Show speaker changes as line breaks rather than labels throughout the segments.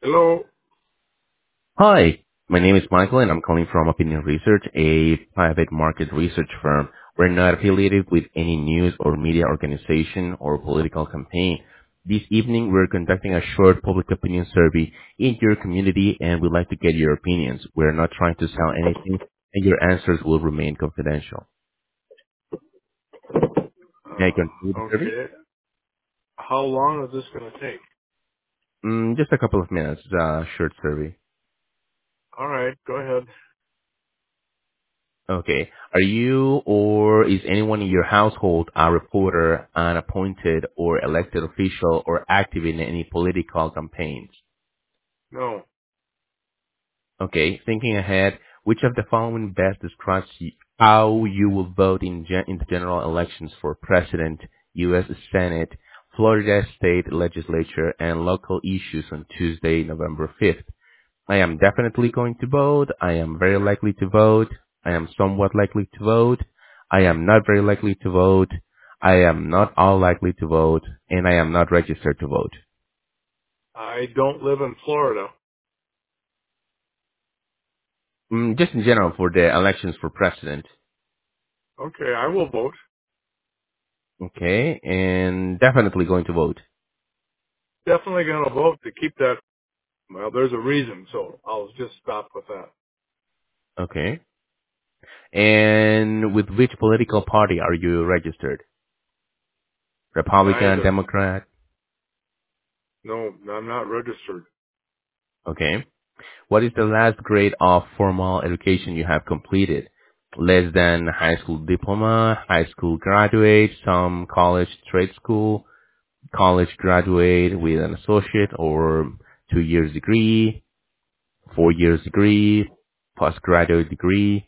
Hello.
Hi, my name is Michael and I'm calling from Opinion Research, a private market research firm. We're not affiliated with any news or media organization or political campaign. This evening we're conducting a short public opinion survey in your community and we'd like to get your opinions. We're not trying to sell anything and your answers will remain confidential. May I continue the survey?
Okay. How long is this going to take?
Just a couple of minutes, short survey.
All right, go ahead.
Okay. Are you or is anyone in your household a reporter, an appointed or elected official, or active in any political campaigns?
No.
Okay. Thinking ahead, which of the following best describes how you will vote in the general elections for president, U.S. Senate, Florida State Legislature, and local issues on Tuesday, November 5th? I am definitely going to vote. I am very likely to vote. I am somewhat likely to vote. I am not very likely to vote. I am not all likely to vote. And I am not registered to vote.
I don't live in Florida.
Just in general for the elections for president.
Okay, I will vote.
Okay. And definitely going to vote.
Definitely going to vote to keep that. Well, there's a reason, so I'll just stop with that.
Okay. And with which political party are you registered? Republican,
Neither.
Democrat?
No, I'm not registered.
Okay. What is the last grade of formal education you have completed? Less than high school diploma, high school graduate, some college trade school, college graduate with an associate or 2 years degree, 4 years degree, postgraduate degree.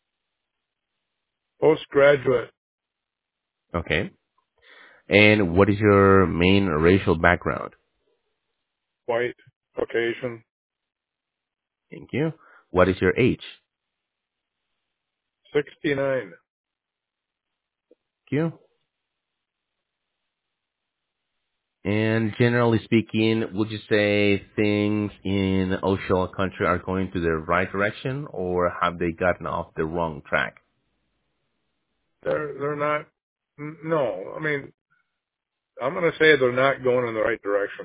Postgraduate,
Okay. And what is your main racial background?
white, Caucasian,
Thank you. What is your age?
69.
Thank you. And generally speaking, would you say things in Osceola country are going to the right direction or have they gotten off the wrong track?
They're not. No, I mean, I'm going to say they're not going in the right direction.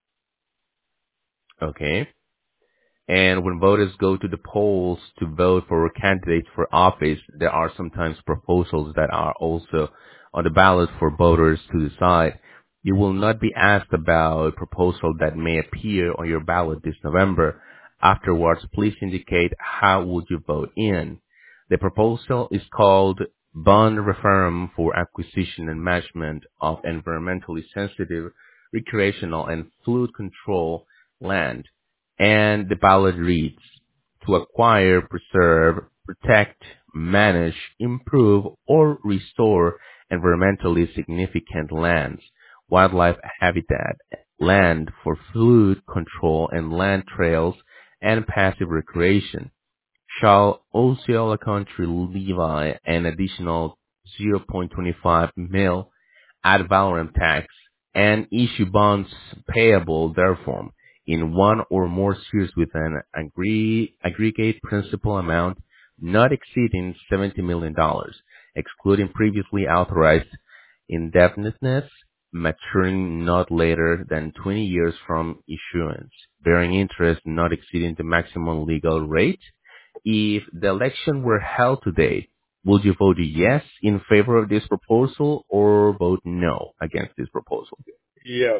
Okay. And when voters go to the polls to vote for candidates for office, there are sometimes proposals that are also on the ballot for voters to decide. You will not be asked about a proposal that may appear on your ballot this November. Afterwards, please indicate how would you vote in. The proposal is called Bond Reform for Acquisition and Management of Environmentally Sensitive Recreational and Flood Control Land, and the ballot reads, to acquire, preserve, protect, manage, improve, or restore environmentally significant lands, wildlife habitat, land for flood control and land trails, and passive recreation. Shall Osceola County levy an additional 0.25 mil ad valorem tax and issue bonds payable therefrom in one or more years with an aggregate principal amount not exceeding $70 million, dollars, excluding previously authorized indefiniteness, maturing not later than 20 years from issuance, bearing interest not exceeding the maximum legal rate. If the election were held today, would you vote yes in favor of this proposal or vote no against this proposal?
Yes.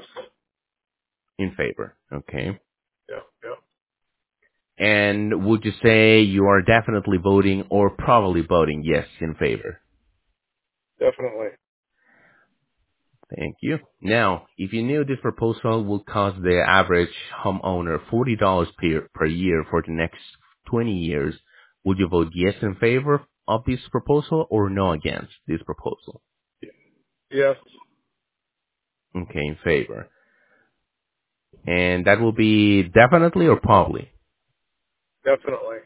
In favor. Okay.
Yeah, yeah,
And would you say you are definitely voting or probably voting yes in favor?
definitely.
Thank you. Now, if you knew this proposal would cost the average homeowner $40 per year for the next 20 years, would you vote yes in favor of this proposal or no against this proposal?
Yes,
Okay, in favor. And that will be definitely or probably.
definitely.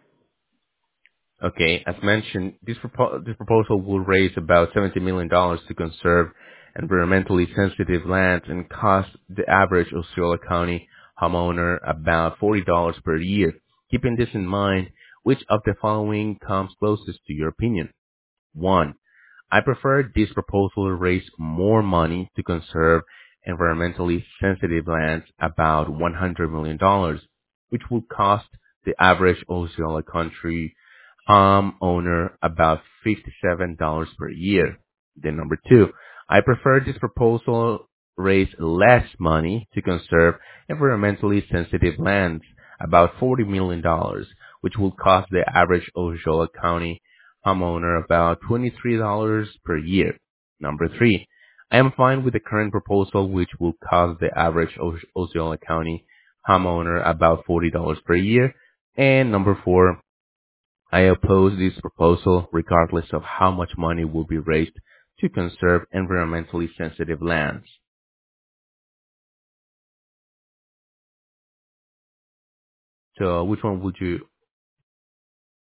Okay, as mentioned, this proposal will raise about $70 million dollars to conserve environmentally sensitive lands and cost the average Osceola County homeowner about $40 per year. Keeping this in mind, which of the following comes closest to your opinion? 1. I prefer this proposal to raise more money to conserve environmentally sensitive lands, about $100 million, which will cost the average Osceola Country homeowner about $57 per year. Then number 2, I prefer this proposal raise less money to conserve environmentally sensitive lands, about $40 million, which will cost the average Osceola County homeowner about $23 per year. Number 3, I am fine with the current proposal, which will cost the average Osceola County homeowner about $40 per year. And number 4, I oppose this proposal regardless of how much money will be raised to conserve environmentally sensitive lands. So which one would you